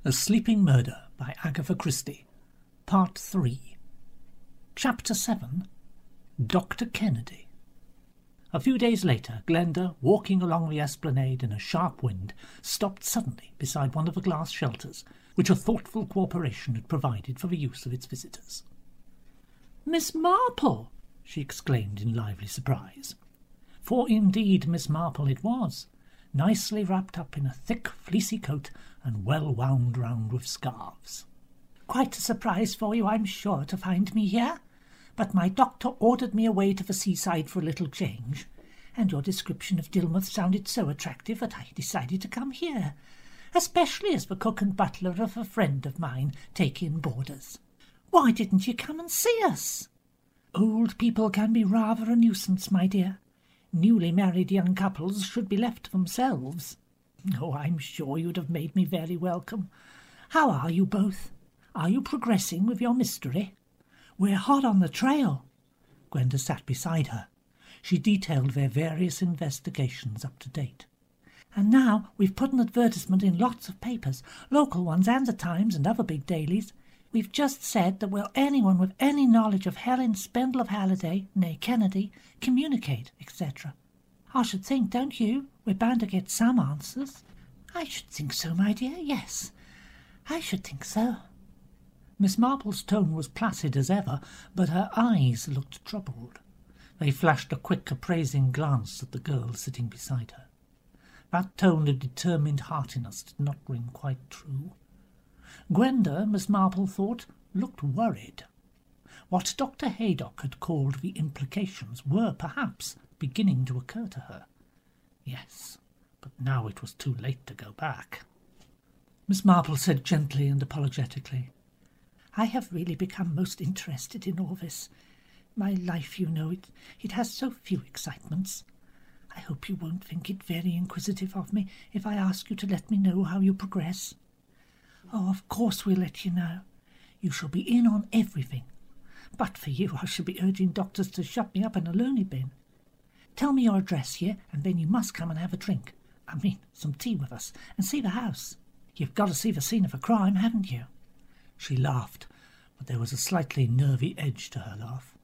A Sleeping Murder by Agatha Christie. Part 3. Chapter 7. Dr. Kennedy. A few days later, Glenda, walking along the esplanade in a sharp wind, stopped suddenly beside one of the glass shelters which a thoughtful corporation had provided for the use of its visitors. "Miss Marple!" she exclaimed in lively surprise. For indeed Miss Marple it was, nicely wrapped up in a thick fleecy coat and well wound round with scarves. "Quite a surprise for you, I'm sure, to find me here. But my doctor ordered me away to the seaside for a little change, and your description of Dilmouth sounded so attractive that I decided to come here, especially as the cook and butler of a friend of mine take in boarders. Why didn't you come and see us?" "Old people can be rather a nuisance, my dear. Newly married young couples should be left to themselves." "Oh, I'm sure you'd have made me very welcome. How are you both? Are you progressing with your mystery?" "We're hot on the trail." Glenda sat beside her. She detailed their various investigations up to date. "And now we've put an advertisement in lots of papers, local ones and the Times and other big dailies. We've just said that will anyone with any knowledge of Helen Spendle of Halliday, née Kennedy, communicate, etc. I should think, don't you, we're bound to get some answers?" "I should think so, my dear, yes. I should think so." Miss Marple's tone was placid as ever, but her eyes looked troubled. They flashed a quick, appraising glance at the girl sitting beside her. That tone of determined heartiness did not ring quite true. Gwenda, Miss Marple thought, looked worried. What Dr. Haydock had called the implications were, perhaps, beginning to occur to her. Yes, but now it was too late to go back. Miss Marple said gently and apologetically, "I have really become most interested in all this. My life, you know, it has so few excitements. I hope you won't think it very inquisitive of me if I ask you to let me know how you progress." "Oh, of course we'll let you know. You shall be in on everything. But for you, I should be urging doctors to shut me up in a loony bin. Tell me your address here, and then you must come and have a drink. I mean, some tea with us, and see the house. You've got to see the scene of a crime, haven't you?" She laughed, but there was a slightly nervy edge to her laugh.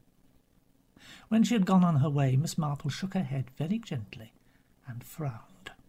When she had gone on her way, Miss Marple shook her head very gently and frowned.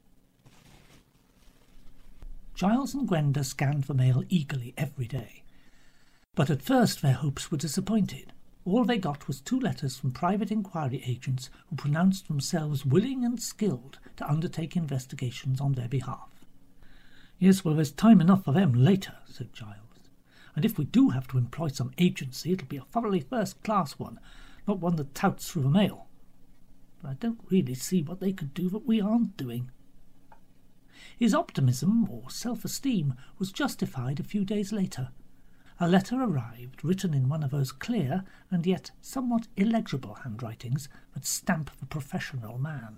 Giles and Gwenda scanned the mail eagerly every day. But at first their hopes were disappointed. All they got was 2 letters from private inquiry agents who pronounced themselves willing and skilled to undertake investigations on their behalf. "Yes, well, there's time enough for them later," said Giles. "And if we do have to employ some agency, it'll be a thoroughly first-class one, not one that touts through the mail. But I don't really see what they could do that we aren't doing." His optimism, or self-esteem, was justified a few days later. A letter arrived, written in one of those clear and yet somewhat illegible handwritings that stamp the professional man.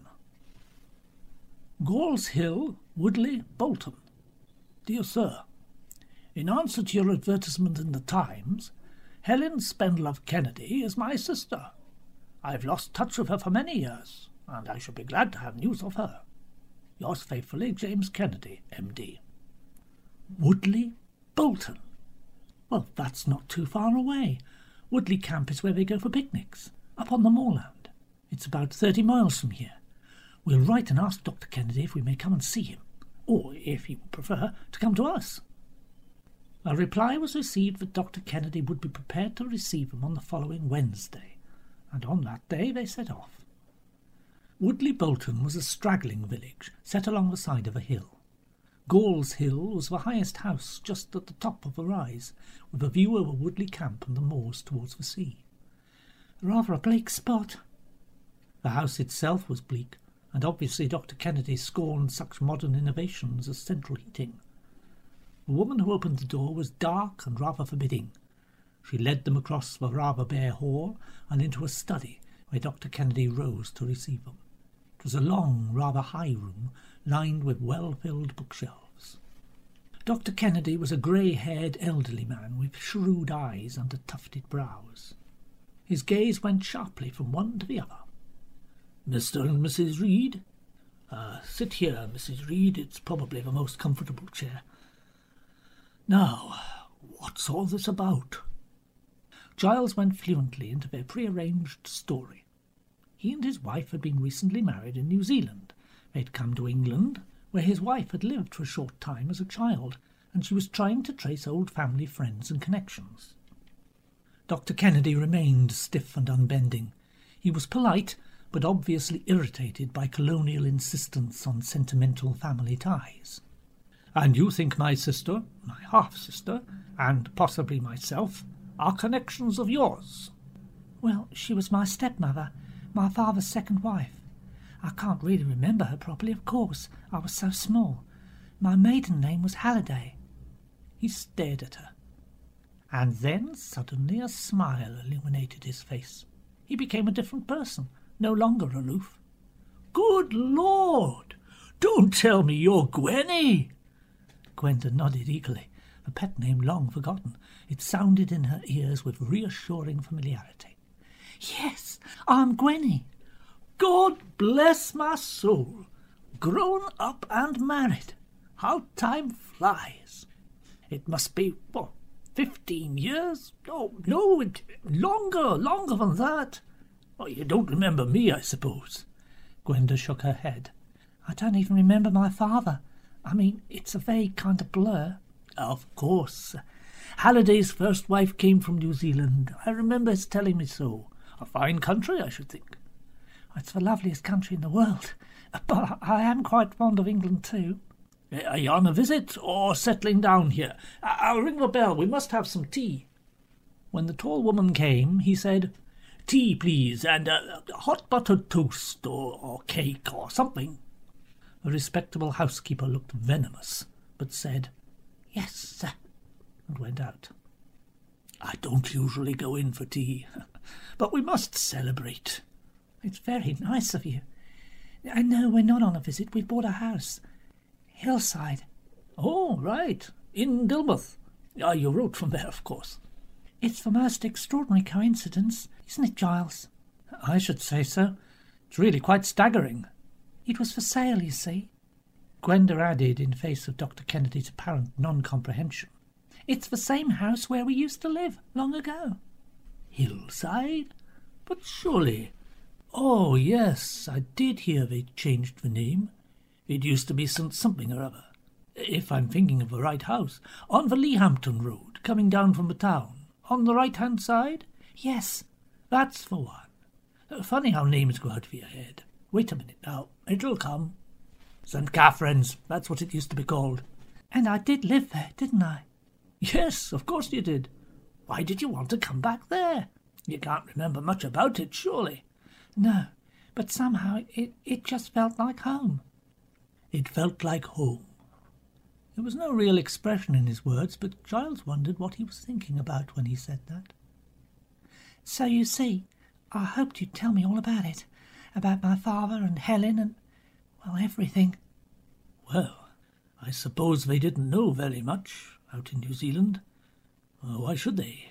"Gauls Hill, Woodley, Bolton. Dear Sir, in answer to your advertisement in the Times, Helen Spendle of Kennedy is my sister. I've lost touch with her for many years, and I should be glad to have news of her. Yours faithfully, James Kennedy, M.D. Woodley, Bolton. Well, that's not too far away. Woodley Camp is where they go for picnics, up on the moorland. It's about 30 miles from here. We'll write and ask Dr. Kennedy if we may come and see him, or, if he would prefer, to come to us." A reply was received that Dr. Kennedy would be prepared to receive them on the following Wednesday, and on that day they set off. Woodley Bolton was a straggling village set along the side of a hill. Gauls Hill was the highest house just at the top of the rise, with a view over Woodley Camp and the moors towards the sea. "Rather a bleak spot." The house itself was bleak, and obviously Dr. Kennedy scorned such modern innovations as central heating. The woman who opened the door was dark and rather forbidding. She led them across the rather bare hall and into a study where Dr. Kennedy rose to receive them. It was a long, rather high room, lined with well-filled bookshelves. Dr. Kennedy was a grey-haired elderly man with shrewd eyes under tufted brows. His gaze went sharply from one to the other. "Mr. and Mrs. Reed?" Sit here, Mrs. Reed. It's probably the most comfortable chair." Now, what's all this about?" Giles went fluently into their prearranged story. He and his wife had been recently married in New Zealand. They had come to England, where his wife had lived for a short time as a child, and she was trying to trace old family friends and connections. Dr. Kennedy remained stiff and unbending. He was polite, but obviously irritated by colonial insistence on sentimental family ties. "And you think my sister, my half-sister, and possibly myself, are connections of yours?" "Well, she was my stepmother, my father's second wife. I can't really remember her properly, of course. I was so small. My maiden name was Halliday." He stared at her, and then suddenly a smile illuminated his face. He became a different person, no longer aloof. "Good Lord! Don't tell me you're Gwenny!" Gwenda nodded eagerly, a pet name long forgotten. It sounded in her ears with reassuring familiarity. "Yes, I'm Gwenny." "God bless my soul! Grown up and married. How time flies! It must be, 15 years? Oh, no, longer than that. Oh, you don't remember me, I suppose?" Gwenda shook her head. "I don't even remember my father. I mean, it's a vague kind of blur." "Of course. Halliday's first wife came from New Zealand. I remember his telling me so. A fine country, I should think." "It's the loveliest country in the world. But I am quite fond of England too." "Are you on a visit or settling down here? I'll ring the bell. We must have some tea." When the tall woman came, he said, "Tea, please, and hot buttered toast or cake or something." The respectable housekeeper looked venomous, but said, "Yes, sir," and went out. "I don't usually go in for tea, but we must celebrate." "It's very nice of you. I know we're not on a visit. We've bought a house. Hillside." "Oh, right. In Dilmouth. You wrote from there, of course." "It's the most extraordinary coincidence, isn't it, Giles?" "I should say so. It's really quite staggering." "It was for sale, you see." Gwenda added, in face of Dr. Kennedy's apparent non-comprehension, "It's the same house where we used to live long ago." "Hillside? But surely—" "Oh, yes, I did hear they'd changed the name. It used to be St. Something or other, if I'm thinking of the right house. On the Leahampton Road, coming down from the town. On the right-hand side?" "Yes." "That's the one. Funny how names go out of your head. Wait a minute now. It'll come. St. Catherine's, that's what it used to be called." "And I did live there, didn't I?" "Yes, of course you did. Why did you want to come back there? You can't remember much about it, surely." "No, but somehow it just felt like home." "It felt like home." There was no real expression in his words, but Giles wondered what he was thinking about when he said that. "So you see, I hoped you'd tell me all about it, about my father and Helen and, well, everything." "Well, I suppose they didn't know very much out in New Zealand. Why should they?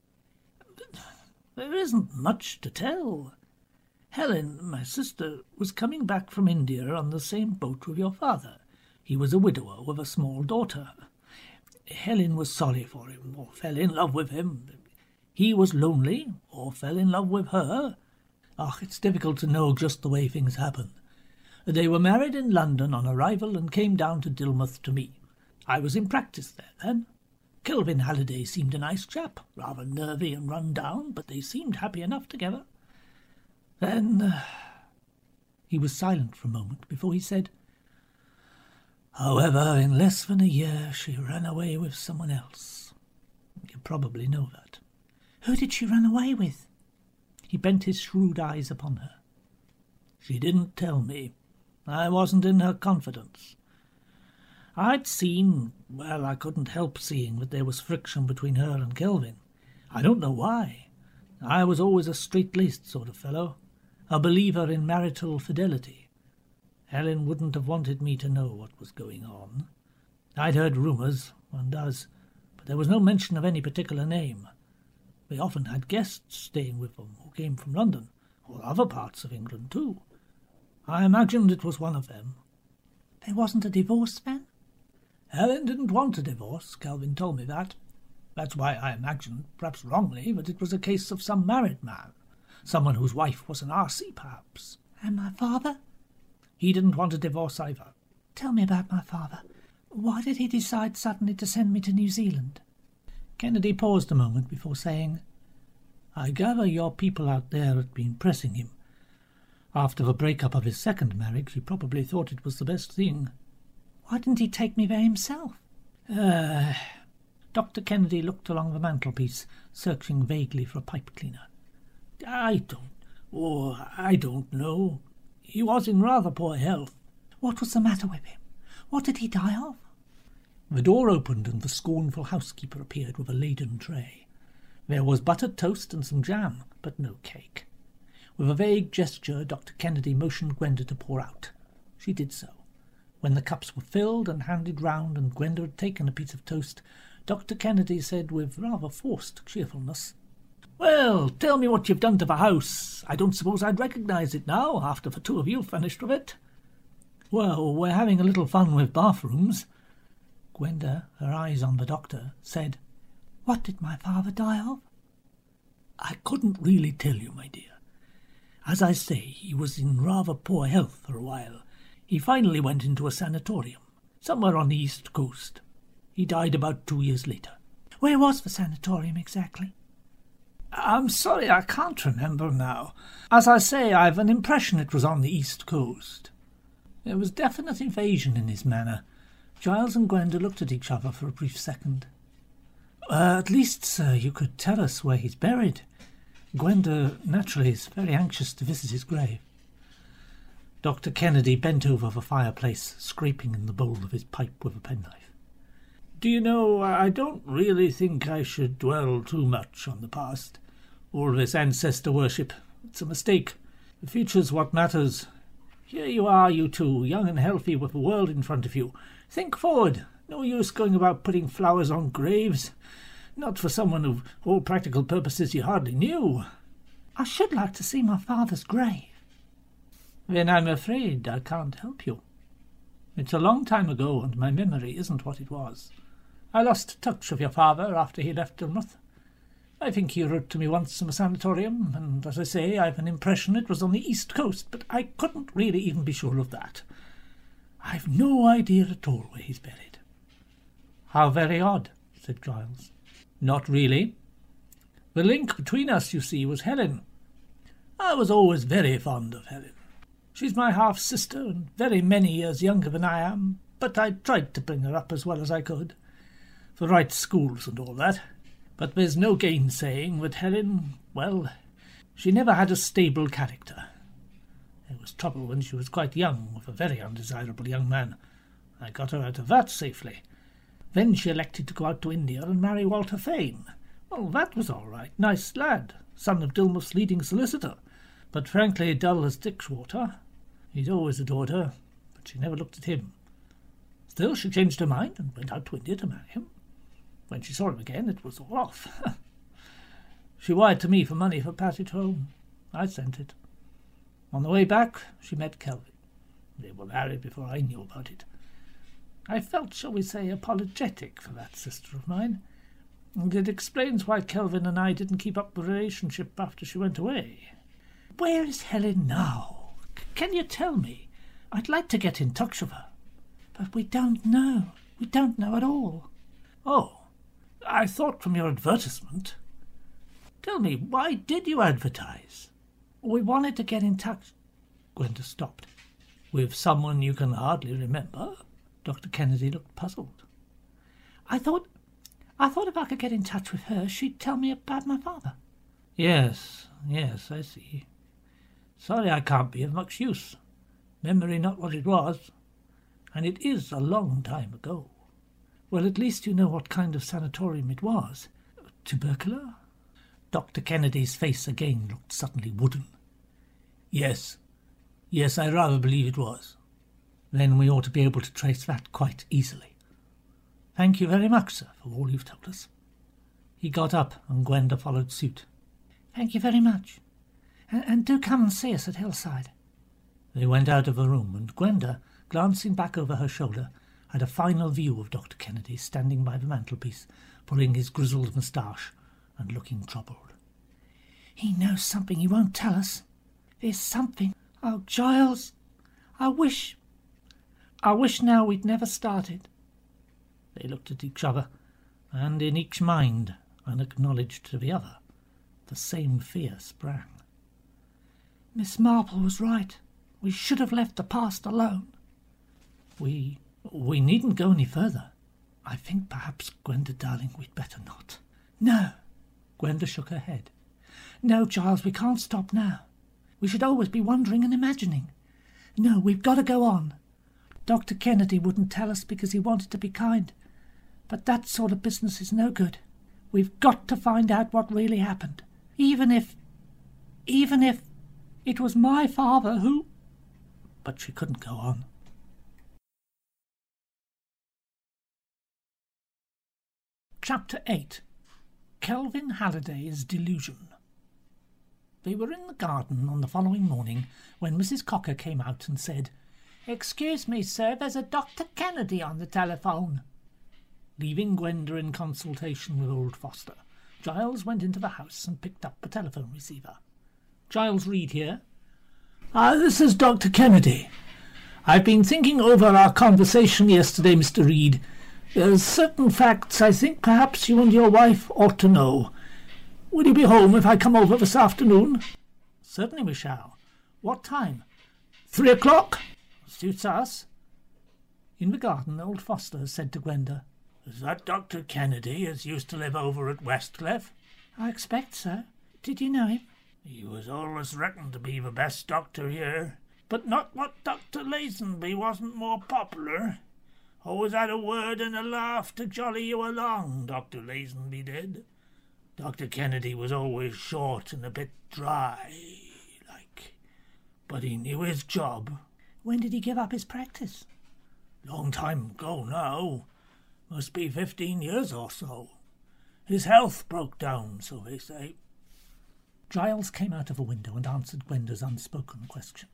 There isn't much to tell. Helen, my sister, was coming back from India on the same boat with your father. He was a widower with a small daughter. Helen was sorry for him, or fell in love with him. He was lonely, or fell in love with her. It's difficult to know just the way things happen. They were married in London on arrival and came down to Dilmouth to me. I was in practice there then. Kelvin Halliday seemed a nice chap, rather nervy and run down, but they seemed happy enough together. Then he was silent for a moment before he said, "However, in less than a year she ran away with someone else. You probably know that." "Who did she run away with?" He bent his shrewd eyes upon her. "She didn't tell me. I wasn't in her confidence. I'd seen, well, I couldn't help seeing that there was friction between her and Kelvin. I don't know why. I was always a straight-laced sort of fellow, a believer in marital fidelity. Helen wouldn't have wanted me to know what was going on. I'd heard rumours, one does, but there was no mention of any particular name. They often had guests staying with them who came from London, or other parts of England too. I imagined it was one of them." "There wasn't a divorce then?" Helen didn't want a divorce. Kelvin told me that. That's why I imagined, perhaps wrongly, that it was a case of some married man. Someone whose wife was an RC, perhaps. And my father? He didn't want a divorce either. Tell me about my father. Why did he decide suddenly to send me to New Zealand? Kennedy paused a moment before saying, I gather your people out there had been pressing him. After the break-up of his second marriage, he probably thought it was the best thing. Why didn't he take me there himself? Dr. Kennedy looked along the mantelpiece, searching vaguely for a pipe cleaner. I don't know. He was in rather poor health. What was the matter with him? What did he die of? The door opened and the scornful housekeeper appeared with a laden tray. There was buttered toast and some jam, but no cake. With a vague gesture, Dr. Kennedy motioned Gwenda to pour out. She did so. When the cups were filled and handed round and Gwenda had taken a piece of toast, Dr. Kennedy said with rather forced cheerfulness, Well, tell me what you've done to the house. I don't suppose I'd recognise it now, after the two of you finished with it. Well, we're having a little fun with bathrooms. Gwenda, her eyes on the doctor, said, What did my father die of? I couldn't really tell you, my dear. As I say, he was in rather poor health for a while. He finally went into a sanatorium, somewhere on the East Coast. He died about 2 years later. Where was the sanatorium exactly? I'm sorry, I can't remember now. As I say, I've an impression it was on the East Coast. There was definite evasion in his manner. Giles and Gwenda looked at each other for a brief second. At least, sir, you could tell us where he's buried. Gwenda, naturally, is very anxious to visit his grave. Dr. Kennedy bent over the fireplace, scraping in the bowl of his pipe with a penknife. Do you know, I don't really think I should dwell too much on the past. All this ancestor worship. It's a mistake. The future's what matters. Here you are, you two, young and healthy with the world in front of you. Think forward. No use going about putting flowers on graves. Not for someone who, for all practical purposes, you hardly knew. I should like to see my father's grave. Then I'm afraid I can't help you. It's a long time ago, and my memory isn't what it was. I lost touch of your father after he left Dilmouth. I think he wrote to me once from a sanatorium, and as I say, I've an impression it was on the East Coast, but I couldn't really even be sure of that. I've no idea at all where he's buried. How very odd, said Giles. Not really. The link between us, you see, was Helen. I was always very fond of Helen. She's my half-sister and very many years younger than I am, but I tried to bring her up as well as I could. The right schools and all that. But there's no gainsaying that Helen, well, she never had a stable character. There was trouble when she was quite young with a very undesirable young man. I got her out of that safely. Then she elected to go out to India and marry Walter Fane. Well, that was all right. Nice lad, son of Dilmouth's leading solicitor, but frankly dull as Dickswater. He'd always adored her, but she never looked at him. Still, she changed her mind and went out to India to marry him. When she saw him again, it was all off. She wired to me for money for passage home. I sent it. On the way back, she met Kelvin. They were married before I knew about it. I felt, shall we say, apologetic for that sister of mine, and it explains why Kelvin and I didn't keep up the relationship after she went away. Where is Helen now? Can you tell me? I'd like to get in touch with her. But we don't know. We don't know at all. Oh, I thought from your advertisement. Tell me, why did you advertise? We wanted to get in touch. Gwenda stopped. With someone you can hardly remember? Dr. Kennedy looked puzzled. I thought if I could get in touch with her, she'd tell me about my father. Yes, I see. Sorry I can't be of much use. Memory not what it was. And it is a long time ago. Well, at least you know what kind of sanatorium it was. Tubercular? Dr. Kennedy's face again looked suddenly wooden. Yes, I rather believe it was. Then we ought to be able to trace that quite easily. Thank you very much, sir, for all you've told us. He got up, and Gwenda followed suit. Thank you very much. And do come and see us at Hillside. They went out of the room, and Gwenda, glancing back over her shoulder, had a final view of Dr. Kennedy standing by the mantelpiece, pulling his grizzled moustache and looking troubled. "He knows something he won't tell us. There's something. Oh, Giles, I wish now we'd never started." They looked at each other, and in each mind, unacknowledged to the other, the same fear sprang. "Miss Marple was right. We should have left the past alone." We needn't go any further." "I think perhaps, Gwenda, darling, we'd better not." "No." Gwenda shook her head. "No, Giles, we can't stop now. We should always be wondering and imagining. No, we've got to go on. Dr. Kennedy wouldn't tell us because he wanted to be kind. But that sort of business is no good. We've got to find out what really happened. Even if it was my father who—" But she couldn't go on. Chapter 8. Kelvin Halliday's Delusion. They were in the garden on the following morning when Mrs. Cocker came out and said, "Excuse me, sir, there's a Dr. Kennedy on the telephone." Leaving Gwenda in consultation with old Foster, Giles went into the house and picked up the telephone receiver. "Giles Reed here." This is Dr. Kennedy. I've been thinking over our conversation yesterday, Mr. Reed. There's certain facts I think perhaps you and your wife ought to know. Will you be home if I come over this afternoon?" "Certainly we shall. What time?" 3 o'clock. Suits us." In the garden, old Foster said to Gwenda, "Is that Dr. Kennedy as used to live over at Westcliff?" "I expect so. Did you know him?" "He was always reckoned to be the best doctor here, but not what Dr. Lazenby wasn't more popular. Always had a word and a laugh to jolly you along, Dr. Lazenby did. Dr. Kennedy was always short and a bit dry, like, but he knew his job." "When did he give up his practice?" "Long time ago now. Must be 15 years or so. His health broke down, so they say." Giles came out of a window and answered Gwenda's unspoken question.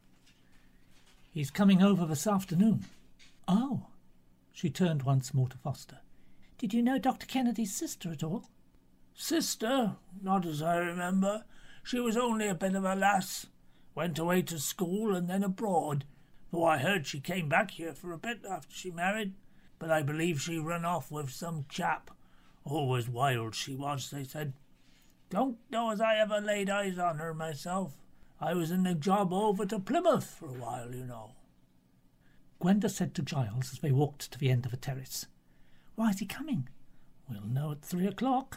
"He's coming over this afternoon." "Oh." She turned once more to Foster. "Did you know Dr. Kennedy's sister at all?" "Sister? Not as I remember. She was only a bit of a lass. Went away to school and then abroad, though I heard she came back here for a bit after she married. But I believe she run off with some chap. Always wild she was, they said. Don't know as I ever laid eyes on her myself. I was in a job over to Plymouth for a while, you know." Gwenda said to Giles as they walked to the end of the terrace, "Why is he coming?" "We'll know at 3 o'clock.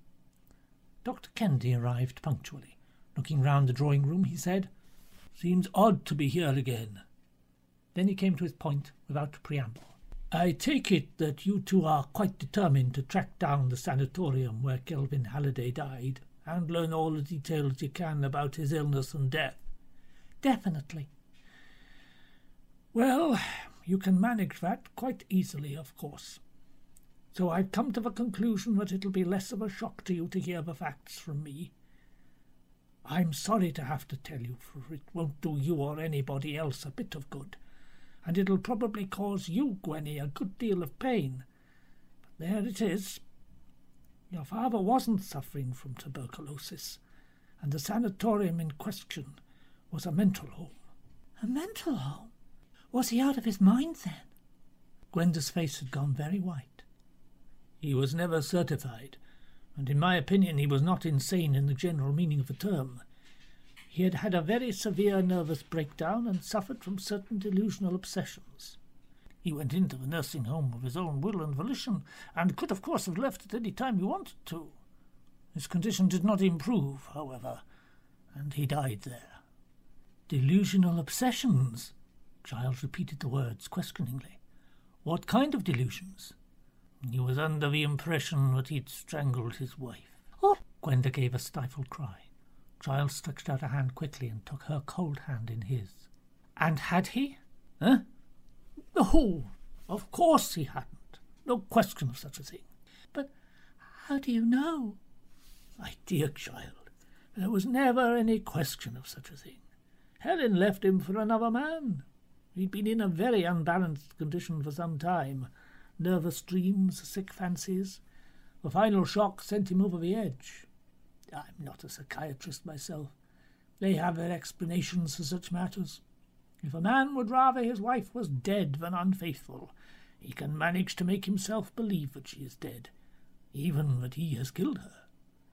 Dr. Kennedy arrived punctually. Looking round the drawing-room, he said, "Seems odd to be here again." Then he came to his point without preamble. "I take it that you two are quite determined to track down the sanatorium where Kelvin Halliday died and learn all the details you can about his illness and death." "Definitely." "Well, you can manage that quite easily, of course. So I've come to the conclusion that it'll be less of a shock to you to hear the facts from me. I'm sorry to have to tell you, for it won't do you or anybody else a bit of good, and it'll probably cause you, Gwenny, a good deal of pain. But there it is. Your father wasn't suffering from tuberculosis, and the sanatorium in question was a mental home." "A mental home? Was he out of his mind then?" Gwenda's face had gone very white. "He was never certified, and in my opinion he was not insane in the general meaning of the term. He had had a very severe nervous breakdown and suffered from certain delusional obsessions. He went into the nursing home of his own will and volition, and could of course have left at any time he wanted to. His condition did not improve, however, and he died there." "Delusional obsessions?" Giles repeated the words questioningly. "What kind of delusions?" "He was under the impression that he'd strangled his wife." "Oh!" Gwenda gave a stifled cry. Giles stretched out a hand quickly and took her cold hand in his. "And had he?" "Eh? No, of course he hadn't. No question of such a thing." "But how do you know?" "My dear child, there was never any question of such a thing. Helen left him for another man. He'd been in a very unbalanced condition for some time. Nervous dreams, sick fancies. The final shock sent him over the edge. I'm not a psychiatrist myself. They have their explanations for such matters. If a man would rather his wife was dead than unfaithful, he can manage to make himself believe that she is dead, even that he has killed her.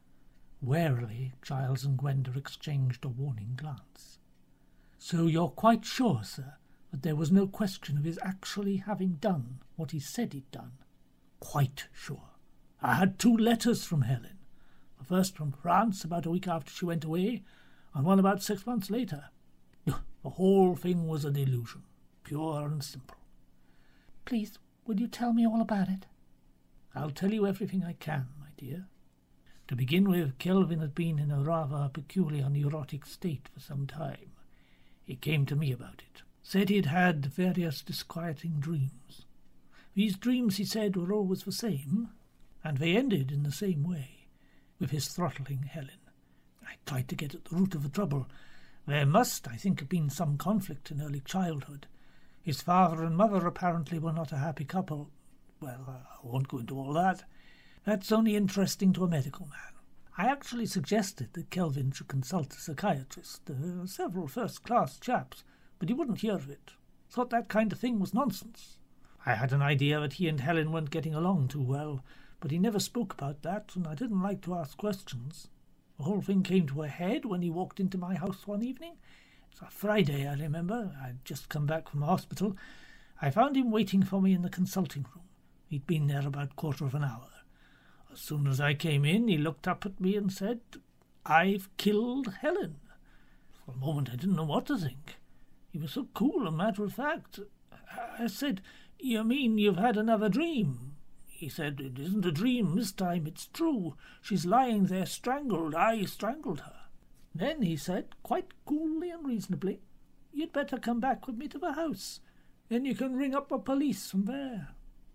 Warily, Giles and Gwenda exchanged a warning glance. So you're quite sure, sir, that there was no question of his actually having done what he said he'd done? Quite sure. I had 2 letters from Helen. The first from France about a week after she went away, and one about 6 months later. The whole thing was an illusion, pure and simple. Please, will you tell me all about it? I'll tell you everything I can, my dear. To begin with, Kelvin had been in a rather peculiar neurotic state for some time. He came to me about it, said he'd had various disquieting dreams. These dreams, he said, were always the same, and they ended in the same way, with his throttling Helen. I tried to get at the root of the trouble. There must, I think, have been some conflict in early childhood. His father and mother apparently were not a happy couple. Well, I won't go into all that. That's only interesting to a medical man. I actually suggested that Kelvin should consult a psychiatrist, several first-class chaps, but he wouldn't hear of it. Thought that kind of thing was nonsense. I had an idea that he and Helen weren't getting along too well, but he never spoke about that, and I didn't like to ask questions. The whole thing came to a head when he walked into my house one evening. It was a Friday, I remember. I'd just come back from the hospital. I found him waiting for me in the consulting room. He'd been there about 1/4 of an hour. As soon as I came in, he looked up at me and said, "I've killed Helen." For a moment I didn't know what to think. He was so cool and matter-of-fact. I said, "You mean you've had another dream?" He said, "It isn't a dream this time, it's true. She's lying there strangled. I strangled her." Then he said, quite coolly and reasonably, "You'd better come back with me to the house. Then you can ring up the police from there."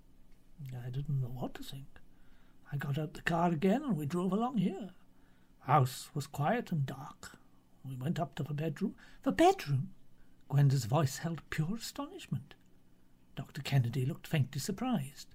I didn't know what to think. I got out the car again and we drove along here. The house was quiet and dark. We went up to the bedroom. The bedroom? Gwenda's voice held pure astonishment. Dr. Kennedy looked faintly surprised.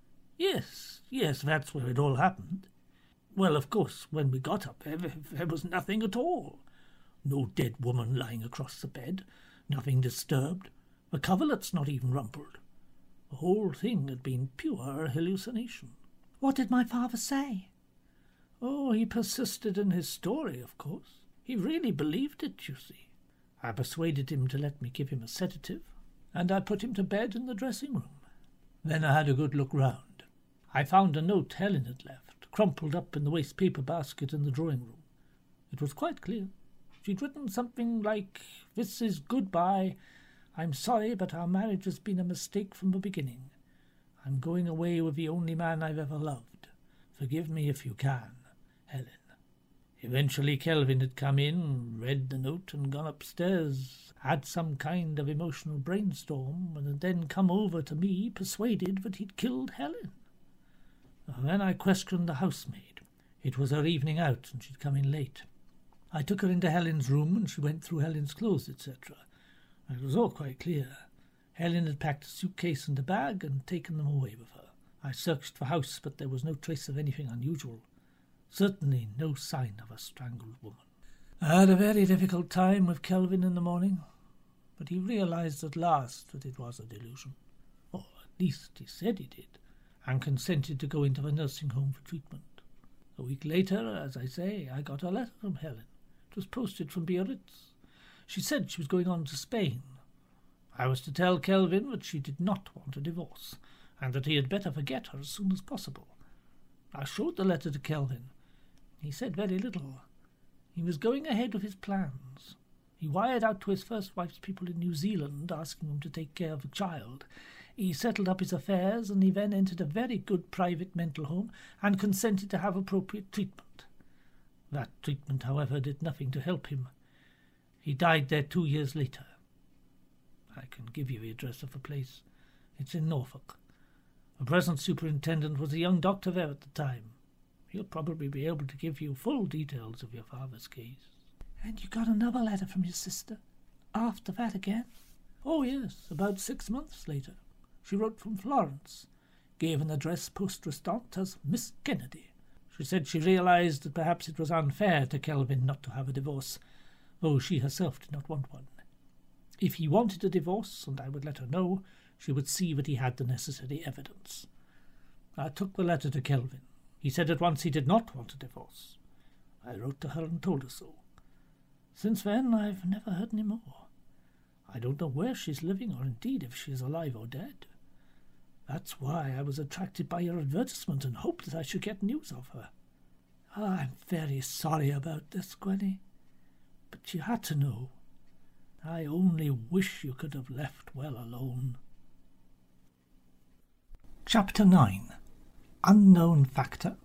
Yes, that's where it all happened. Well, of course, when we got up there was nothing at all. No dead woman lying across the bed, nothing disturbed. The coverlet's not even rumpled. The whole thing had been pure hallucination. What did my father say? Oh, he persisted in his story, of course. He really believed it, you see. I persuaded him to let me give him a sedative, and I put him to bed in the dressing room. Then I had a good look round. I found a note Helen had left, crumpled up in the waste paper basket in the drawing room. It was quite clear. She'd written something like, "This is goodbye. I'm sorry, but our marriage has been a mistake from the beginning. I'm going away with the only man I've ever loved. Forgive me if you can, Helen." Eventually Kelvin had come in, read the note and gone upstairs, had some kind of emotional brainstorm, and had then come over to me, persuaded that he'd killed Helen. Then I questioned the housemaid. It was her evening out, and she'd come in late. I took her into Helen's room, and she went through Helen's clothes, etc. It was all quite clear. Helen had packed a suitcase and a bag and taken them away with her. I searched the house, but there was no trace of anything unusual. Certainly no sign of a strangled woman. I had a very difficult time with Kelvin in the morning, but he realized at last that it was a delusion. Or at least he said he did, and consented to go into the nursing home for treatment. A week later, as I say, I got a letter from Helen. It was posted from Biarritz. She said she was going on to Spain. I was to tell Kelvin that she did not want a divorce, and that he had better forget her as soon as possible. I showed the letter to Kelvin. He said very little. He was going ahead with his plans. He wired out to his first wife's people in New Zealand, asking them to take care of the child. He settled up his affairs, and he then entered a very good private mental home and consented to have appropriate treatment. That treatment, however, did nothing to help him. He died there 2 years later. I can give you the address of the place. It's in Norfolk. The present superintendent was a young doctor there at the time. He'll probably be able to give you full details of your father's case. And you got another letter from your sister? After that again? Oh, yes, about 6 months later. She wrote from Florence, gave an address poste restante as Miss Kennedy. She said she realized that perhaps it was unfair to Kelvin not to have a divorce, though she herself did not want one. If he wanted a divorce, and I would let her know, she would see that he had the necessary evidence. I took the letter to Kelvin. He said at once he did not want a divorce. I wrote to her and told her so. Since then, I've never heard any more. I don't know where she's living, or indeed if she is alive or dead. That's why I was attracted by your advertisement and hoped that I should get news of her. I'm very sorry about this, Gwenny, but you had to know. I only wish you could have left well alone. Chapter 9. Unknown Factor.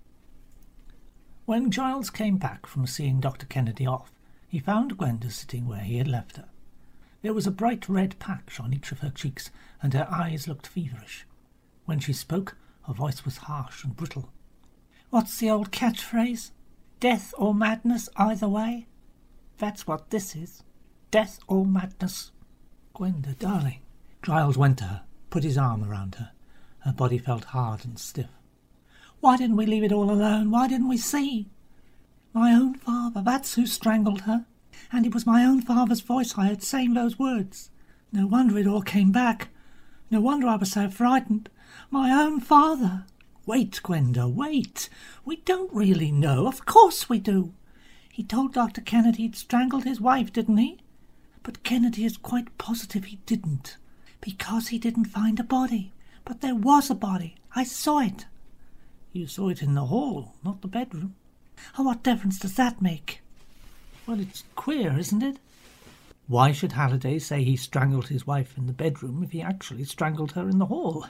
When Giles came back from seeing Dr. Kennedy off, he found Gwenda sitting where he had left her. There was a bright red patch on each of her cheeks, and her eyes looked feverish. When she spoke, her voice was harsh and brittle. What's the old catchphrase? Death or madness, either way? That's what this is. Death or madness. Gwenda, darling. Giles went to her, put his arm around her. Her body felt hard and stiff. Why didn't we leave it all alone? Why didn't we see? My own father, that's who strangled her. And it was my own father's voice I heard saying those words. No wonder it all came back. No wonder I was so frightened. My own father. Wait, Gwenda, wait. We don't really know. Of course we do. He told Dr. Kennedy he'd strangled his wife, didn't he? But Kennedy is quite positive he didn't, because he didn't find a body. But there was a body. I saw it. You saw it in the hall, not the bedroom. Oh, what difference does that make? Well, it's queer, isn't it? Why should Halliday say he strangled his wife in the bedroom if he actually strangled her in the hall?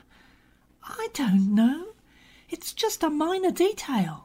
I don't know. It's just a minor detail.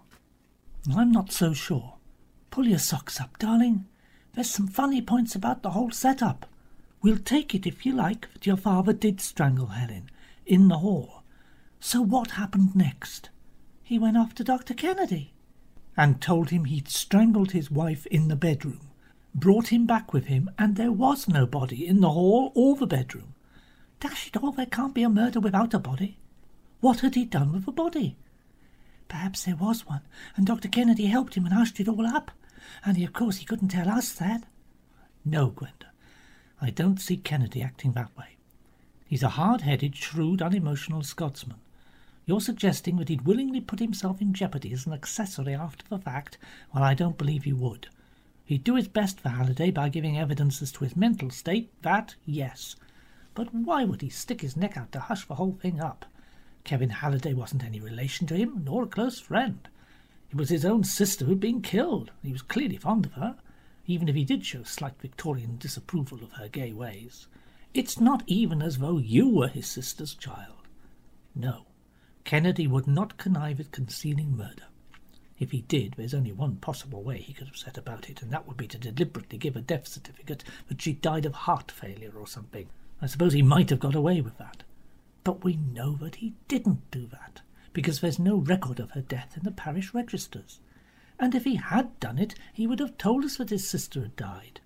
I'm not so sure. Pull your socks up, darling. There's some funny points about the whole setup. We'll take it, if you like, that your father did strangle Helen in the hall. So what happened next? He went off to Dr. Kennedy. And told him he'd strangled his wife in the bedroom, brought him back with him, and there was no body in the hall or the bedroom. Dash it all, there can't be a murder without a body. What had he done with the body? Perhaps there was one, and Dr. Kennedy helped him and hushed it all up. And of course he couldn't tell us that. No, Gwenda, I don't see Kennedy acting that way. He's a hard-headed, shrewd, unemotional Scotsman. You're suggesting that he'd willingly put himself in jeopardy as an accessory after the fact? Well, I don't believe he would. He'd do his best for Halliday by giving evidence as to his mental state, that, yes. But why would he stick his neck out to hush the whole thing up? Kevin Halliday wasn't any relation to him, nor a close friend. It was his own sister who'd been killed. He was clearly fond of her, even if he did show slight Victorian disapproval of her gay ways. It's not even as though you were his sister's child. No. Kennedy would not connive at concealing murder. If he did, there's only one possible way he could have set about it, and that would be to deliberately give a death certificate that she died of heart failure or something. I suppose he might have got away with that. But we know that he didn't do that, because there's no record of her death in the parish registers. And if he had done it, he would have told us that his sister had died.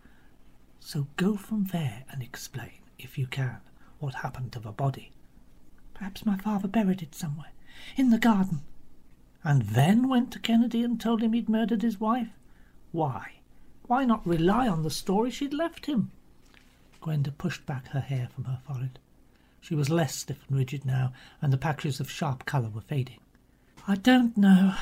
So go from there and explain, if you can, what happened to the body. Perhaps my father buried it somewhere, in the garden. And then went to Kennedy and told him he'd murdered his wife? Why? Why not rely on the story she'd left him? Gwenda pushed back her hair from her forehead. She was less stiff and rigid now, and the patches of sharp colour were fading. I don't know.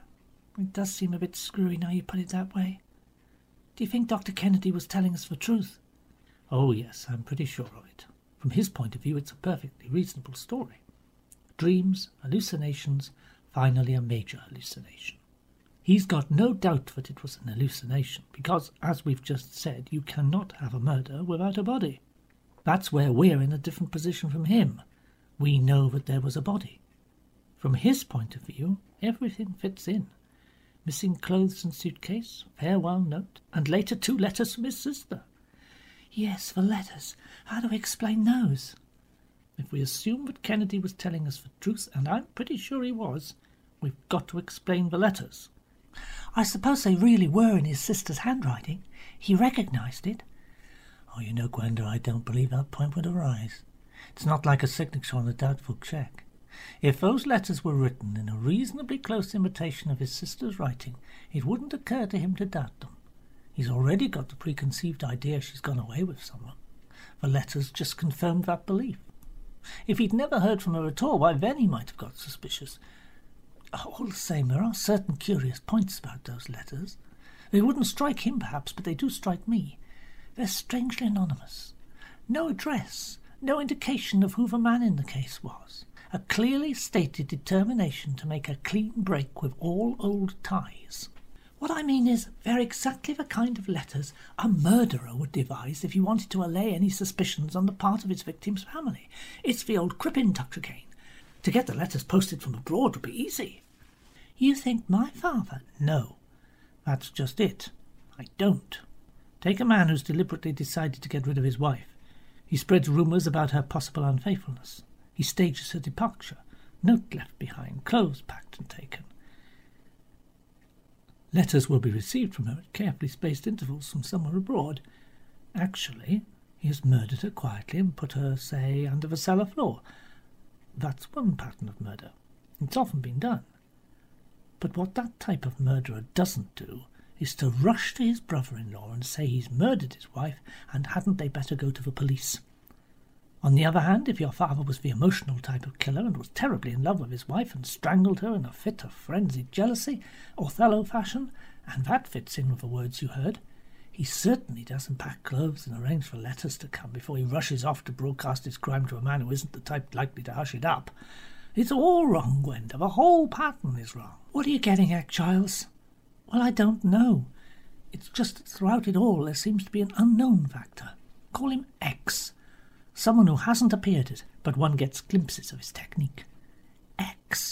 It does seem a bit screwy now you put it that way. Do you think Dr. Kennedy was telling us the truth? Oh, yes, I'm pretty sure of it. From his point of view, it's a perfectly reasonable story. Dreams, hallucinations, finally a major hallucination. He's got no doubt that it was an hallucination, because, as we've just said, you cannot have a murder without a body. That's where we're in a different position from him. We know that there was a body. From his point of view, everything fits in. Missing clothes and suitcase, farewell note, and later 2 letters from his sister. Yes, the letters. How do we explain those? If we assume that Kennedy was telling us the truth, and I'm pretty sure he was, we've got to explain the letters. I suppose they really were in his sister's handwriting. He recognised it. Oh, you know, Gwenda, I don't believe that point would arise. It's not like a signature on a doubtful cheque. If those letters were written in a reasonably close imitation of his sister's writing, it wouldn't occur to him to doubt them. He's already got the preconceived idea she's gone away with someone. The letters just confirmed that belief. If he'd never heard from her at all, why then he might have got suspicious. All the same, there are certain curious points about those letters. They wouldn't strike him, perhaps, but they do strike me. They're strangely anonymous. No address, no indication of who the man in the case was. A clearly stated determination to make a clean break with all old ties. What I mean is, they're exactly the kind of letters a murderer would devise if he wanted to allay any suspicions on the part of his victim's family. It's the old Crippen touch again. To get the letters posted from abroad would be easy. You think my father? No, that's just it. I don't. Take a man who's deliberately decided to get rid of his wife. He spreads rumours about her possible unfaithfulness. He stages her departure. Note left behind, clothes packed and taken. Letters will be received from her at carefully spaced intervals from somewhere abroad. Actually, he has murdered her quietly and put her, say, under the cellar floor. That's one pattern of murder. It's often been done. But what that type of murderer doesn't do is to rush to his brother-in-law and say he's murdered his wife and hadn't they better go to the police. On the other hand, if your father was the emotional type of killer and was terribly in love with his wife and strangled her in a fit of frenzied jealousy, Othello fashion, and that fits in with the words you heard, he certainly doesn't pack clothes and arrange for letters to come before he rushes off to broadcast his crime to a man who isn't the type likely to hush it up. It's all wrong, Gwenda. The whole pattern is wrong. What are you getting at, Giles? Well, I don't know. It's just that throughout it all there seems to be an unknown factor. Call him X. Someone who hasn't appeared it, but one gets glimpses of his technique. X.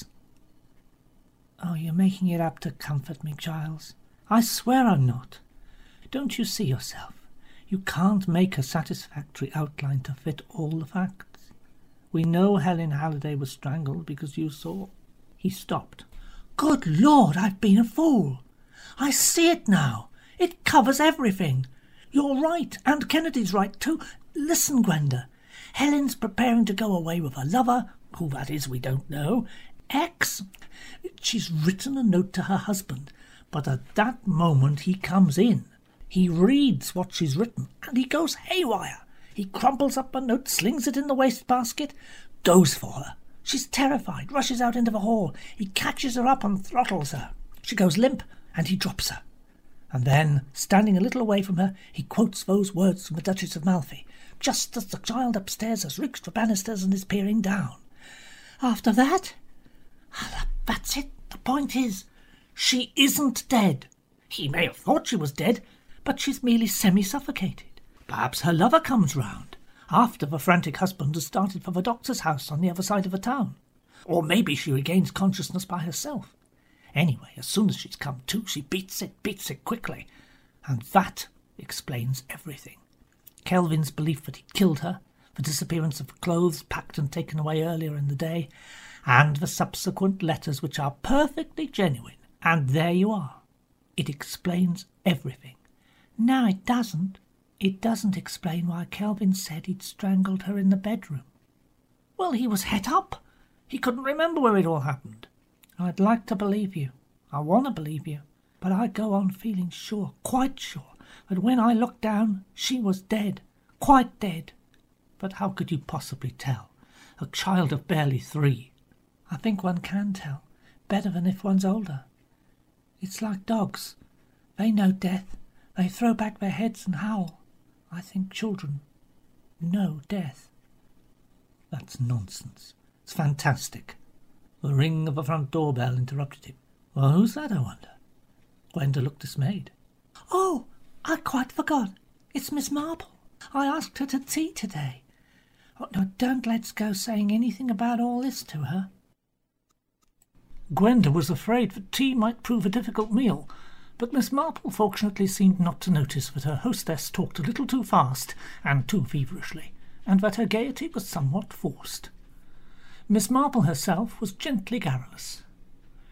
Oh, you're making it up to comfort me, Giles. I swear I'm not. Don't you see yourself? You can't make a satisfactory outline to fit all the facts. We know Helen Halliday was strangled because you saw. He stopped. Good Lord, I've been a fool. I see it now. It covers everything. You're right, and Kennedy's right too. Listen, Gwenda. Helen's preparing to go away with her lover, who that is we don't know. X. She's written a note to her husband, but at that moment he comes in. He reads what she's written, and he goes haywire. He crumples up a note, slings it in the wastebasket, goes for her. She's terrified, rushes out into the hall. He catches her up and throttles her. She goes limp, and he drops her. And then, standing a little away from her, he quotes those words from the Duchess of Malfi, just as the child upstairs has reached the banisters and is peering down. After that, that's it. The point is, she isn't dead. He may have thought she was dead, but she's merely semi-suffocated. Perhaps her lover comes round, after the frantic husband has started for the doctor's house on the other side of the town. Or maybe she regains consciousness by herself. Anyway, as soon as she's come to, she beats it quickly. And that explains everything. Kelvin's belief that he'd killed her, the disappearance of clothes packed and taken away earlier in the day, and the subsequent letters which are perfectly genuine. And there you are. It explains everything. No, it doesn't. It doesn't explain why Kelvin said he'd strangled her in the bedroom. Well, he was het up. He couldn't remember where it all happened. I'd like to believe you. I want to believe you. But I go on feeling sure, quite sure, that when I looked down, she was dead. Quite dead. But how could you possibly tell? A child of barely 3. I think one can tell. Better than if one's older. It's like dogs. They know death. They throw back their heads and howl. I think children know death. That's nonsense. It's fantastic. The ring of the front door bell interrupted him. Well, who's that, I wonder? Gwenda looked dismayed. Oh, I quite forgot. It's Miss Marple. I asked her to tea today. Oh, no, don't let's go saying anything about all this to her. Gwenda was afraid that tea might prove a difficult meal, but Miss Marple fortunately seemed not to notice that her hostess talked a little too fast and too feverishly, and that her gaiety was somewhat forced. Miss Marple herself was gently garrulous.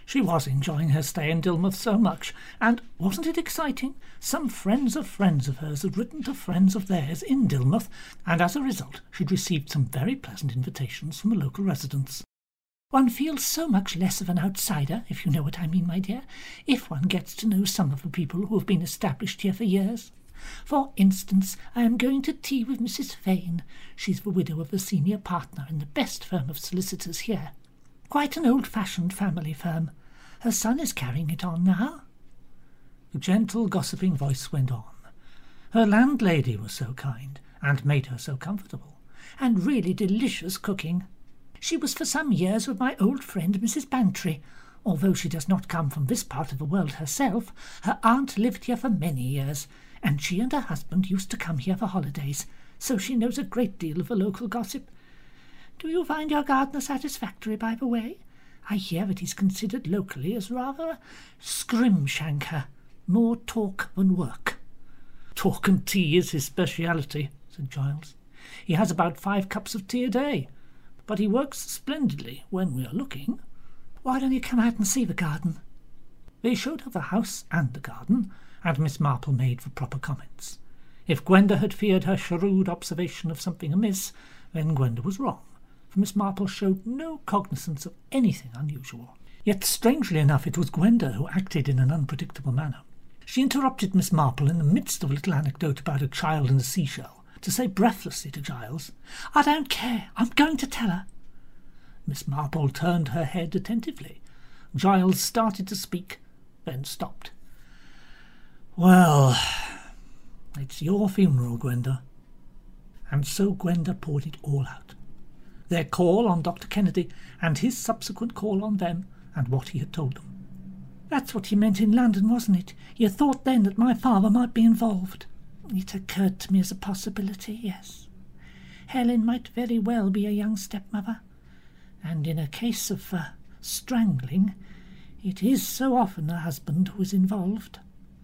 She was enjoying her stay in Dilmouth so much, and wasn't it exciting? Some friends of hers had written to friends of theirs in Dilmouth, and as a result she'd received some very pleasant invitations from the local residents. One feels so much less of an outsider, if you know what I mean, my dear, if one gets to know some of the people who have been established here for years. For instance, I am going to tea with Mrs. Fane. She's the widow of the senior partner in the best firm of solicitors here. Quite an old-fashioned family firm. Her son is carrying it on now." The gentle, gossiping voice went on. Her landlady was so kind, and made her so comfortable, and really delicious cooking. She was for some years with my old friend Mrs. Bantry. Although she does not come from this part of the world herself, her aunt lived here for many years, and she and her husband used to come here for holidays, so she knows a great deal of the local gossip. Do you find your gardener satisfactory, by the way? I hear that he's considered locally as rather a scrimshanker, more talk than work." "Talk and tea is his speciality," said Giles. "He has about 5 cups of tea a day, but he works splendidly when we are looking." "Why don't you come out and see the garden?" They showed her the house and the garden, and Miss Marple made the proper comments. If Gwenda had feared her shrewd observation of something amiss, then Gwenda was wrong, for Miss Marple showed no cognizance of anything unusual. Yet, strangely enough, it was Gwenda who acted in an unpredictable manner. She interrupted Miss Marple in the midst of a little anecdote about a child and a seashell, to say breathlessly to Giles, "I don't care. I'm going to tell her." Miss Marple turned her head attentively. Giles started to speak, then stopped. "Well, it's your funeral, Gwenda." And so Gwenda poured it all out. Their call on Dr. Kennedy, and his subsequent call on them, and what he had told them. "That's what you meant in London, wasn't it? You thought then that my father might be involved." "It occurred to me as a possibility, yes. Helen might very well be a young stepmother, and in a case of strangling, it is so often a husband who is involved."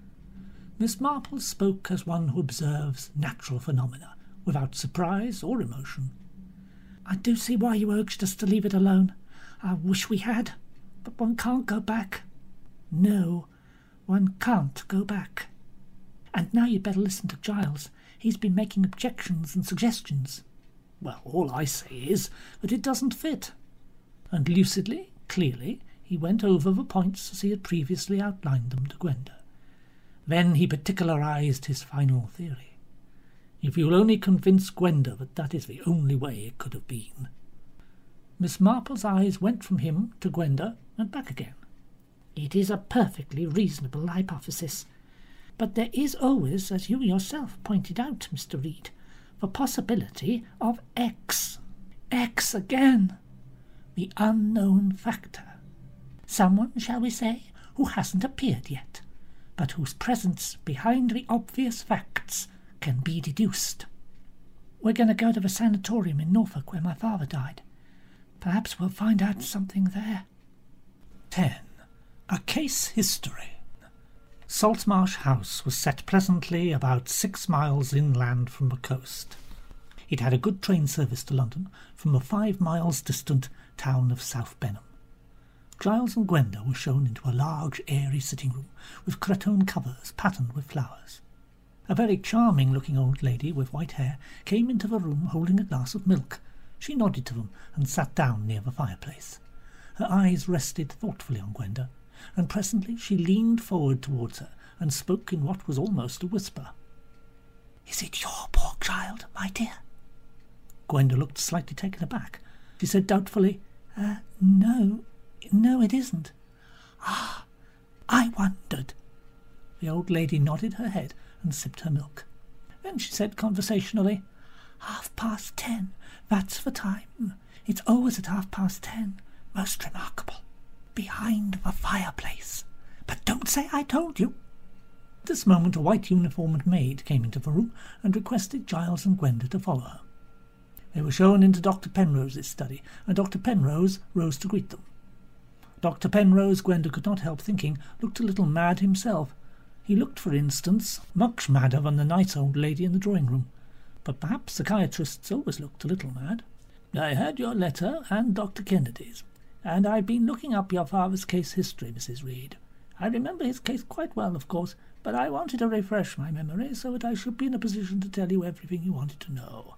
Miss Marple spoke as one who observes natural phenomena, without surprise or emotion. "I do see why you urged us to leave it alone. I wish we had, but one can't go back." "No, one can't go back. And now you'd better listen to Giles. He's been making objections and suggestions." "Well, all I say is that it doesn't fit." And lucidly, clearly, he went over the points as he had previously outlined them to Gwenda. Then he particularized his final theory. "If you'll only convince Gwenda that that is the only way it could have been." Miss Marple's eyes went from him to Gwenda and back again. "It is a perfectly reasonable hypothesis. But there is always, as you yourself pointed out, Mr. Reed, the possibility of X. X again. The unknown factor. Someone, shall we say, who hasn't appeared yet, but whose presence behind the obvious facts can be deduced. We're going to go to the sanatorium in Norfolk where my father died. Perhaps we'll find out something there." 10. A Case History. Saltmarsh House was set pleasantly about 6 miles inland from the coast. It had a good train service to London from the 5 miles distant town of South Benham. Giles and Gwenda were shown into a large, airy sitting-room with cretonne covers patterned with flowers. A very charming-looking old lady with white hair came into the room holding a glass of milk. She nodded to them and sat down near the fireplace. Her eyes rested thoughtfully on Gwenda, and presently she leaned forward towards her and spoke in what was almost a whisper. "Is it your poor child, my dear?" Gwenda looked slightly taken aback. She said doubtfully, No, it isn't." "Ah, I wondered." The old lady nodded her head and sipped her milk. Then she said conversationally, 10:30, that's the time. It's always at 10:30. Most remarkable. Behind the fireplace. But don't say I told you." At this moment a white-uniformed maid came into the room and requested Giles and Gwenda to follow her. They were shown into Dr. Penrose's study, and Dr. Penrose rose to greet them. Dr. Penrose, Gwenda could not help thinking, looked a little mad himself. He looked, for instance, much madder than the nice old lady in the drawing-room. But perhaps psychiatrists always looked a little mad. "I had your letter and Dr. Kennedy's. And I've been looking up your father's case history, Mrs. Reed. I remember his case quite well, of course, but I wanted to refresh my memory so that I should be in a position to tell you everything you wanted to know.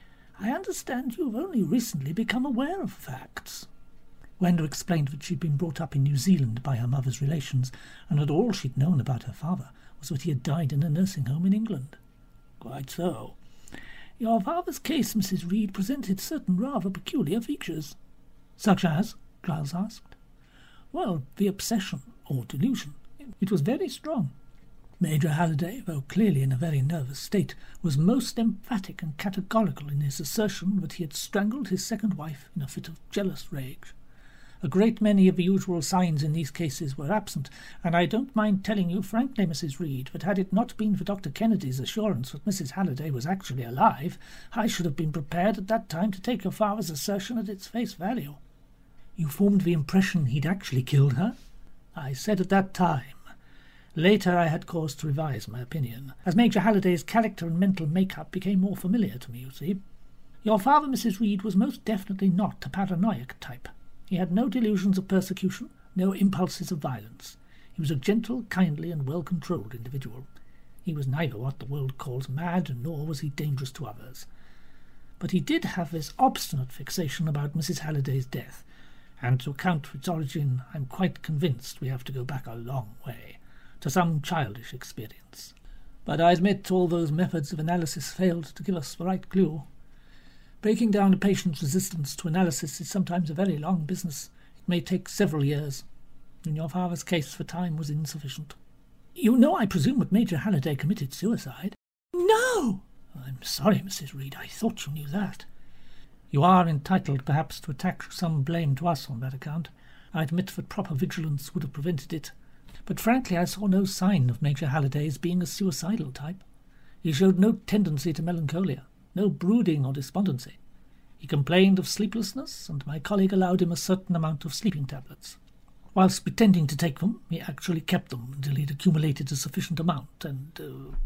I understand you've only recently become aware of facts." Gwenda explained that she'd been brought up in New Zealand by her mother's relations, and that all she'd known about her father was that he had died in a nursing home in England. "Quite so. Your father's case, Mrs. Reed, presented certain rather peculiar features." "Such as?" Giles asked. "Well, the obsession, or delusion. It was very strong. Major Halliday, though clearly in a very nervous state, was most emphatic and categorical in his assertion that he had strangled his second wife in a fit of jealous rage. A great many of the usual signs in these cases were absent, and I don't mind telling you frankly, Mrs. Reed, that had it not been for Dr. Kennedy's assurance that Mrs. Halliday was actually alive, I should have been prepared at that time to take your father's assertion at its face value." "You formed the impression he'd actually killed her?" "I said at that time. Later I had cause to revise my opinion, as Major Halliday's character and mental make-up became more familiar to me, you see. Your father, Mrs. Reed, was most definitely not a paranoiac type. He had no delusions of persecution, no impulses of violence. He was a gentle, kindly, and well-controlled individual. He was neither what the world calls mad, nor was he dangerous to others. But he did have this obstinate fixation about Mrs. Halliday's death, and to account for its origin I'm quite convinced we have to go back a long way, to some childish experience. But I admit all those methods of analysis failed to give us the right clue. Breaking down a patient's resistance to analysis is sometimes a very long business. It may take several years. In your father's case, the time was insufficient. You know, I presume, that Major Halliday committed suicide?" "No!" "I'm sorry, Mrs. Reed. I thought you knew that. You are entitled, perhaps, to attach some blame to us on that account. I admit that proper vigilance would have prevented it. But frankly, I saw no sign of Major Halliday's being a suicidal type. He showed no tendency to melancholia, no brooding or despondency. He complained of sleeplessness, and my colleague allowed him a certain amount of sleeping tablets. Whilst pretending to take them, he actually kept them until he had accumulated a sufficient amount, and,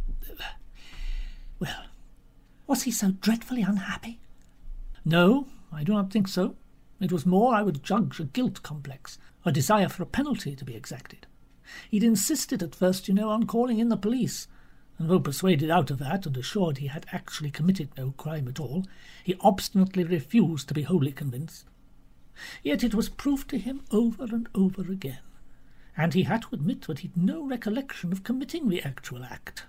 well..." "Was he so dreadfully unhappy?" "No, I do not think so. It was more, I would judge, a guilt complex, a desire for a penalty to be exacted. He'd insisted at first, you know, on calling in the police, and though persuaded out of that and assured he had actually committed no crime at all, he obstinately refused to be wholly convinced. Yet it was proved to him over and over again, and he had to admit that he'd no recollection of committing the actual act."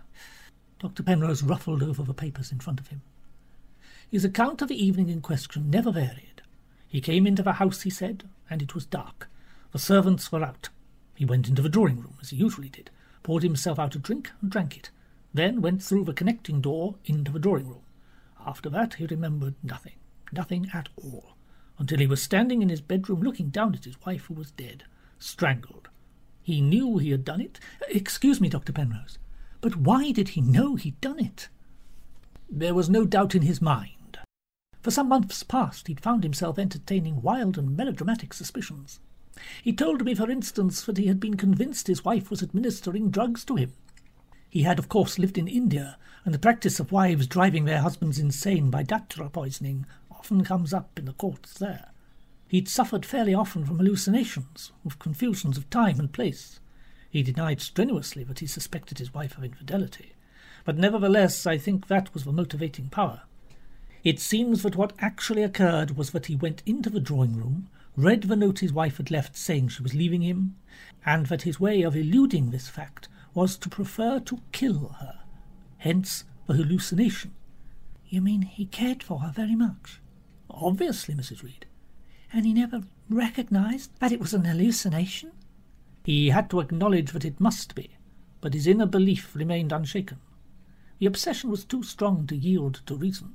Dr. Penrose ruffled over the papers in front of him. "His account of the evening in question never varied. He came into the house, he said, and it was dark. The servants were out. He went into the drawing-room, as he usually did, poured himself out a drink and drank it, then went through the connecting door into the drawing-room. After that he remembered nothing, nothing at all, until he was standing in his bedroom looking down at his wife, who was dead, strangled. He knew he had done it." "Excuse me, Dr. Penrose, but why did he know he'd done it?" "There was no doubt in his mind. For some months past he'd found himself entertaining wild and melodramatic suspicions. He told me, for instance, that he had been convinced his wife was administering drugs to him. He had, of course, lived in India, and the practice of wives driving their husbands insane by datura poisoning often comes up in the courts there. He'd suffered fairly often from hallucinations, with confusions of time and place. He denied strenuously that he suspected his wife of infidelity, but nevertheless I think that was the motivating power. It seems that what actually occurred was that he went into the drawing-room, read the note his wife had left saying she was leaving him, and that his way of eluding this fact was to prefer to kill her. Hence the hallucination." "You mean he cared for her very much?" "Obviously, Mrs. Reed." "And he never recognized that it was an hallucination?" "He had to acknowledge that it must be, but his inner belief remained unshaken. The obsession was too strong to yield to reason.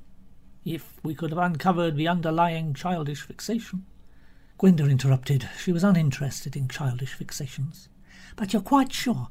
If we could have uncovered the underlying childish fixation—" Gwenda interrupted. She was uninterested in childish fixations. "But you're quite sure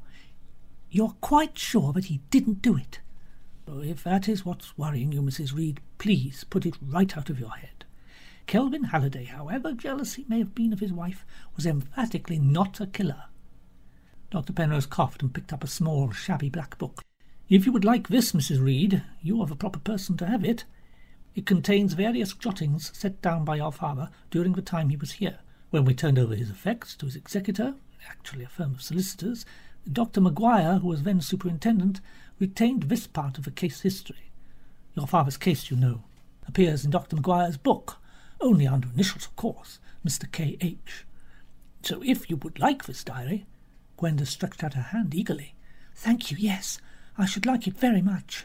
that he didn't do it?" "Oh, if that is what's worrying you, Mrs. Reed, please put it right out of your head. Kelvin Halliday, however jealous he may have been of his wife, was emphatically not a killer." Dr. Penrose coughed and picked up a small, shabby black book. "If you would like this, Mrs. Reed, you are the proper person to have it. It contains various jottings set down by your father during the time he was here, When we turned over his effects to his executor, actually a firm of solicitors, Dr. Maguire, who was then superintendent, retained this part of the case history. Your father's case, you know, appears in Dr. Maguire's book, only under initials, of course, Mr. K.H. So if you would like this diary—" Gwenda stretched out her hand eagerly. "Thank you, yes. I should like it very much."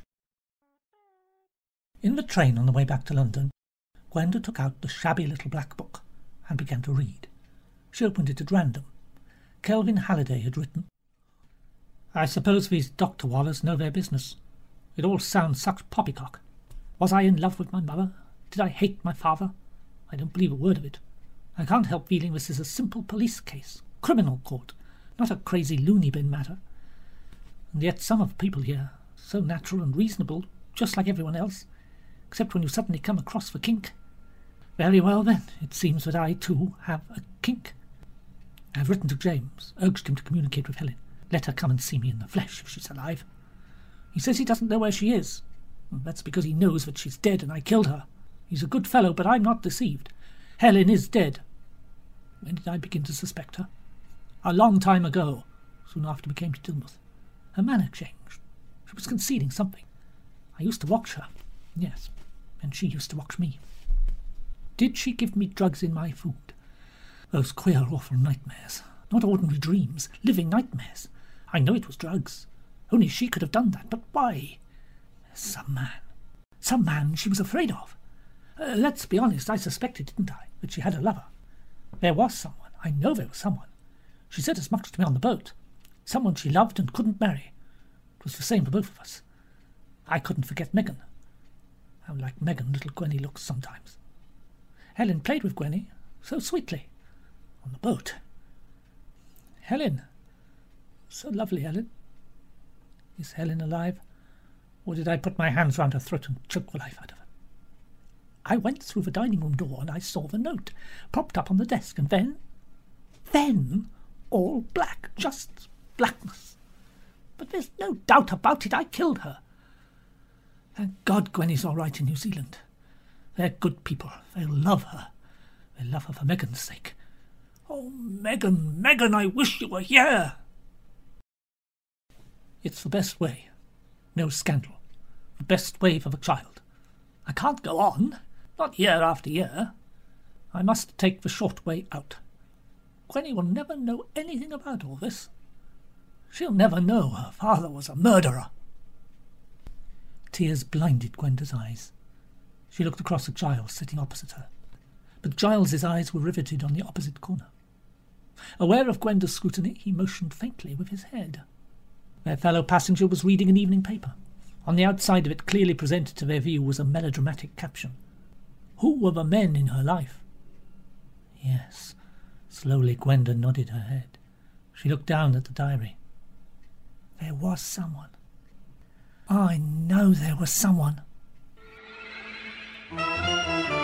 In the train on the way back to London, Gwenda took out the shabby little black book and began to read. She opened it at random. Kelvin Halliday had written, "I suppose these Dr. Wallers know their business. It all sounds such poppycock. Was I in love with my mother? Did I hate my father? I don't believe a word of it. I can't help feeling this is a simple police case, criminal court, not a crazy loony bin matter. And yet some of the people here, so natural and reasonable, just like everyone else, except when you suddenly come across the kink. Very well then, it seems that I too have a kink. I've written to James, urged him to communicate with Helen. Let her come and see me in the flesh if she's alive. He says he doesn't know where she is. That's because he knows that she's dead and I killed her. He's a good fellow, but I'm not deceived. Helen is dead. When did I begin to suspect her? A long time ago, soon after we came to Dilmouth. Her manner changed. She was concealing something. I used to watch her, yes, and she used to watch me. Did she give me drugs in my food? Those queer, awful nightmares. Not ordinary dreams, living nightmares. I know it was drugs. Only she could have done that, but why? Some man she was afraid of. Let's be honest, I suspected, didn't I, that she had a lover. There was someone. I know there was someone. She said as much to me on the boat. Someone she loved and couldn't marry. It was the same for both of us. I couldn't forget Megan. How like Megan little Gwenny looks sometimes. Helen played with Gwenny so sweetly on the boat. Helen. So lovely, Helen. Is Helen alive? Or did I put my hands round her throat and choke the life out of her? I went through the dining room door and I saw the note propped up on the desk, and then all black, just blackness. But there's no doubt about it, I killed her. Thank God Gwenny's all right in New Zealand. They're good people. They'll love her. They'll love her for Megan's sake. Oh, Megan, I wish you were here. It's the best way. No scandal. The best way for the child. I can't go on. Not year after year. I must take the short way out. Gwenny will never know anything about all this. She'll never know her father was a murderer. Tears blinded Gwenda's eyes. She looked across at Giles sitting opposite her, but Giles's eyes were riveted on the opposite corner. Aware of Gwenda's scrutiny, he motioned faintly with his head. Their fellow passenger was reading an evening paper. On the outside of it, clearly presented to their view, was a melodramatic caption. Who were the men in her life? Yes. Slowly Gwenda nodded her head. She looked down at the diary. There was someone. I know there was someone.